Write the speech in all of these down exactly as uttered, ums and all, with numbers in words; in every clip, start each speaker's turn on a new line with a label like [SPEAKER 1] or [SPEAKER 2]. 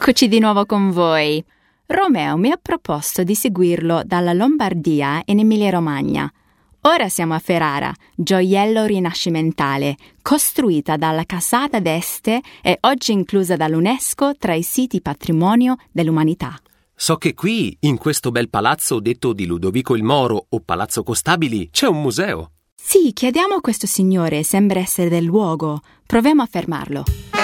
[SPEAKER 1] Eccoci di nuovo con voi. Romeo mi ha proposto di seguirlo dalla Lombardia in Emilia-Romagna. Ora siamo a Ferrara, gioiello rinascimentale, costruita dalla Casata d'Este e oggi inclusa dall'UNESCO tra i siti patrimonio dell'umanità.
[SPEAKER 2] So che qui, in questo bel palazzo detto di Ludovico il Moro o Palazzo Costabili, c'è un museo.
[SPEAKER 1] Sì, chiediamo a questo signore, sembra essere del luogo. Proviamo a fermarlo.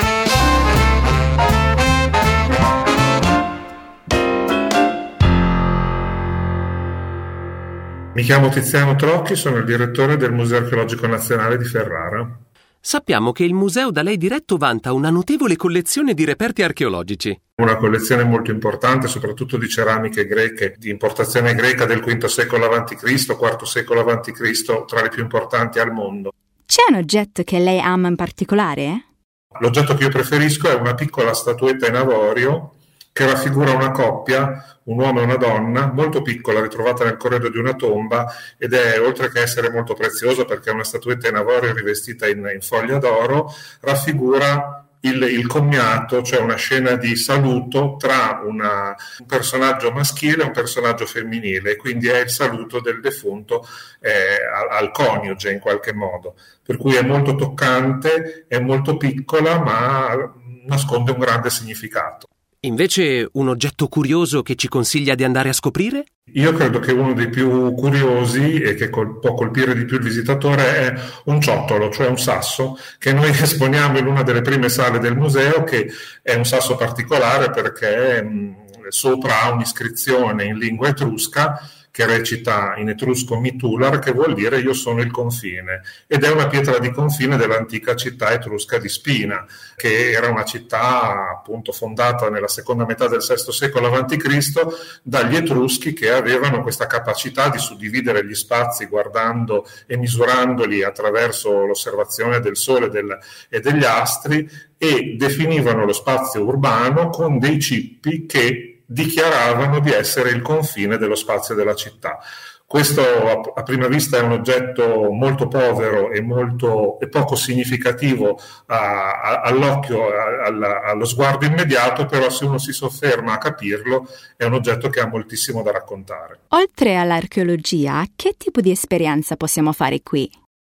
[SPEAKER 3] Mi chiamo Tiziano Trocchi, sono il direttore del Museo Archeologico Nazionale di Ferrara.
[SPEAKER 2] Sappiamo che il museo da lei diretto vanta una notevole collezione di reperti archeologici.
[SPEAKER 3] Una collezione molto importante, soprattutto di ceramiche greche, di importazione greca del quinto secolo avanti Cristo, quarto secolo avanti Cristo, tra le più importanti al mondo.
[SPEAKER 1] C'è un oggetto che lei ama in particolare?
[SPEAKER 3] L'oggetto che io preferisco è una piccola statuetta in avorio che raffigura una coppia, un uomo e una donna, molto piccola, ritrovata nel corredo di una tomba, ed è, oltre che essere molto prezioso perché è una statuetta in avorio rivestita in, in foglia d'oro, raffigura il, il commiato, cioè una scena di saluto tra una, un personaggio maschile e un personaggio femminile, quindi è il saluto del defunto eh, al, al coniuge in qualche modo, per cui è molto toccante, è molto piccola, ma nasconde un grande significato.
[SPEAKER 2] Invece un oggetto curioso che ci consiglia di andare a scoprire?
[SPEAKER 3] Io credo che uno dei più curiosi e che col- può colpire di più il visitatore è un ciottolo, cioè un sasso, che noi esponiamo in una delle prime sale del museo, che è un sasso particolare perché mh, sopra ha un'iscrizione in lingua etrusca che recita in etrusco Mitular, che vuol dire io sono il confine, ed è una pietra di confine dell'antica città etrusca di Spina, che era una città appunto fondata nella seconda metà del sesto secolo avanti Cristo dagli etruschi, che avevano questa capacità di suddividere gli spazi guardando e misurandoli attraverso l'osservazione del sole del, e degli astri, e definivano lo spazio urbano con dei cippi che dichiaravano di essere il confine dello spazio della città. Questo a, a prima vista è un oggetto molto povero e, molto, e poco significativo a, a, all'occhio, a, a, allo sguardo immediato, però se uno si sofferma a capirlo è un oggetto che ha moltissimo da raccontare.
[SPEAKER 1] Oltre all'archeologia, che tipo di esperienza possiamo fare qui?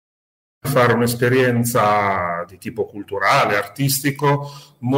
[SPEAKER 3] Fare un'esperienza di tipo culturale, artistico,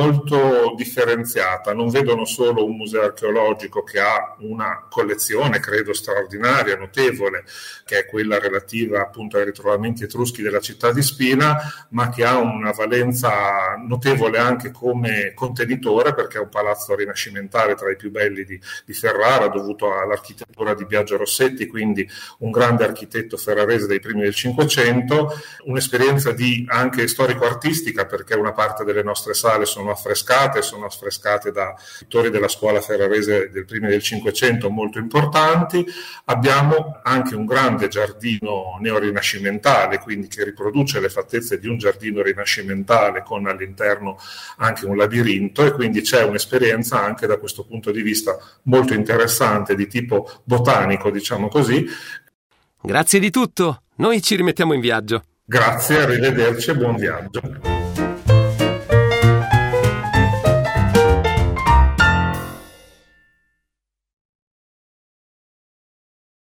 [SPEAKER 3] molto differenziata. Non vedono solo un museo archeologico che ha una collezione, credo, straordinaria, notevole, che è quella relativa appunto ai ritrovamenti etruschi della città di Spina, ma che ha una valenza notevole anche come contenitore, perché è un palazzo rinascimentale tra i più belli di, di Ferrara, dovuto all'architettura di Biagio Rossetti, quindi un grande architetto ferrarese dei primi del Cinquecento. Un'esperienza di anche storico-artistica, perché una parte delle nostre sale sono affrescate, sono affrescate da pittori della scuola ferrarese del primi del Cinquecento molto importanti. Abbiamo anche un grande giardino neorinascimentale, quindi che riproduce le fattezze di un giardino rinascimentale con all'interno anche un labirinto, e quindi c'è un'esperienza anche da questo punto di vista molto interessante di tipo botanico, diciamo così.
[SPEAKER 2] Grazie di tutto, noi ci rimettiamo in viaggio.
[SPEAKER 3] Grazie, arrivederci e buon viaggio.